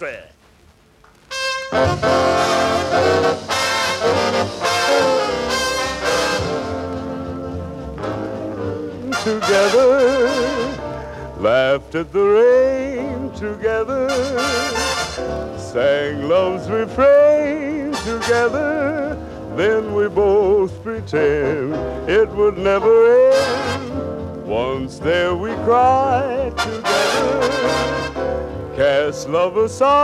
Together, laughed at the rain together, sang love's refrain together, then we both pretend it would never end. Once there we cried together, cast love aside.